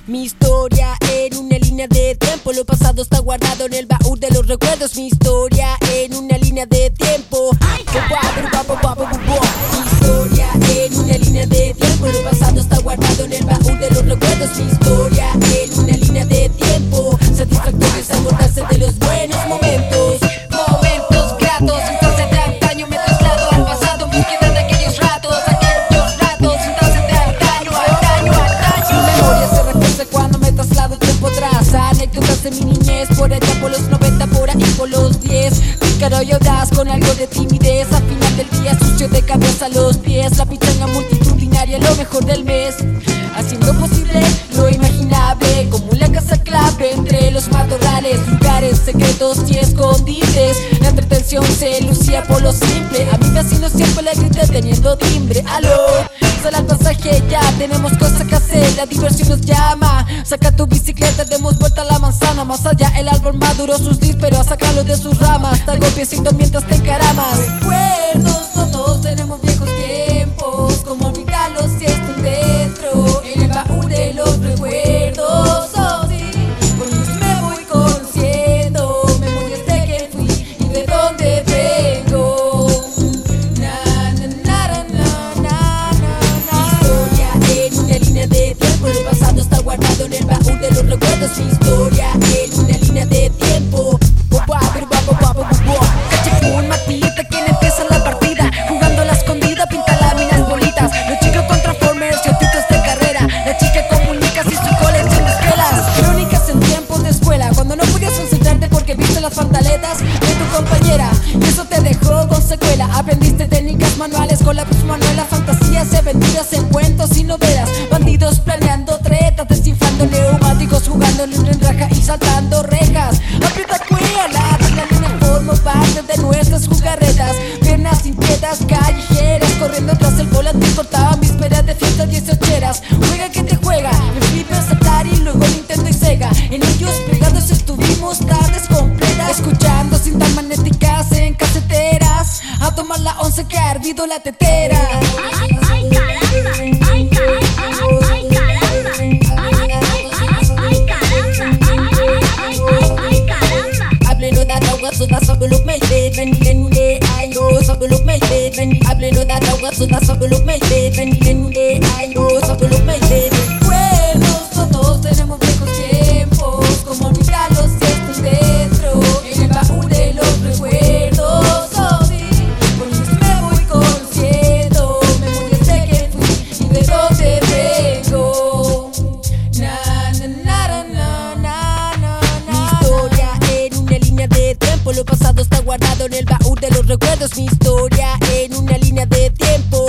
Mi historia en una línea de tiempo, lo pasado está guardado en el baúl de los recuerdos. Mi historia en una línea de tiempo. Mi historia en una línea de tiempo, lo pasado está guardado en el baúl de los recuerdos. Mi historia en una línea de tiempo. Satisfactorio es acordarse de los buenos momentos. Momentos gratos, instantes de antaño. Me traslado al pasado en búsqueda de aquellos ratos. Instantes de antaño. Mi memoria se refuerza cuando me traslado tiempo atrás. Anécdotas de mi niñez, por allá por los 90, por ahí por los 10. Pícaro y audaz con algo de timidez. Al final del día sucio de cabeza a los pies. La pichanga multitudinaria, lo mejor del mes. Haciendo posible lo imaginable, como la casa clave entre los matorrales, lugares secretos y escondites. La entretención se lucía por lo simple. A mi vecino siempre le grité teniendo timbre. Aló, sal al pasaje, ya tenemos cosas que hacer. La diversión nos llama. Saca tu bicicleta, demos vuelta a la manzana. Más allá el árbol maduró sus pero a sacarlo de sus ramas. Traigo piecito mientras te encaramas. Recuerdos, todos tenemos viejos tiempos. Como olvidarlos si están dentro. En el baúl de los recuerdos. Oh sí, con ellos me voy conociendo. Memorias de quién fui y de dónde vengo. Mi historia en una línea de tiempo. Lo pasado está guardado en el baúl de los recuerdos. Mi historia en una línea de tiempo. Cachipún, Matita, quien empieza la partida. Jugando a la escondida, pinta láminas bolitas. Los chicos con Transformers y autitos de carrera. La chica comunica si su colección de esquelas. Crónicas en tiempos de escuela, cuando no podías concentrarte porque viste las pantaletas de tu compañera. Y eso te dejó con secuela. Aprendiste técnicas manuales con la voz manuela. Fantasías y aventuras en cuentos y novelas. Bandidos planeando tretas, desinflando neumáticos, jugando libre en raja y saltando rejas. Aprieta cuella, la adrenalina forma parte de nuestras jugarretas. Piernas inquietas, callejeras, corriendo tras el volante, cortaba mis peras de fiestas 18eras. Juega que te juega, el Flipper, Atari, luego Nintendo y Sega. En ellos pegados estuvimos tardes completas, escuchando cintas magnéticas en caseteras. A tomar la 11 que ha ardido la tetera. ¡Ay, caramba! ¡Ay, caramba! ¡Ay, caramba! ¡Ay, caramba! Hablen dat agua zodat sebelum melded. Ben ude ayo sebelum melded. Hablen dat agua zodat sebelum melded. Ben ude ayo sebelum melded. Recuerdos, todos tenemos viejos tiempos. Como olvidarlos si están dentro. En el baúl de los recuerdos. Oh sí, con ellos me voy conociendo. Memorias de quién fui y de dónde vengo. Mi historia en una línea de tiempo. Lo pasado está guardado en el baúl de los recuerdos. Mi historia en una línea de tiempo.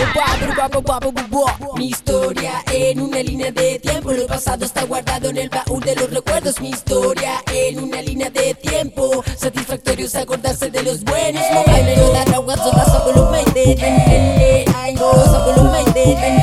Mi historia en una línea de tiempo. Lo pasado está guardado en el baúl de los recuerdos. Mi historia en una línea de tiempo. Satisfactorio es acordarse de los buenos momentos.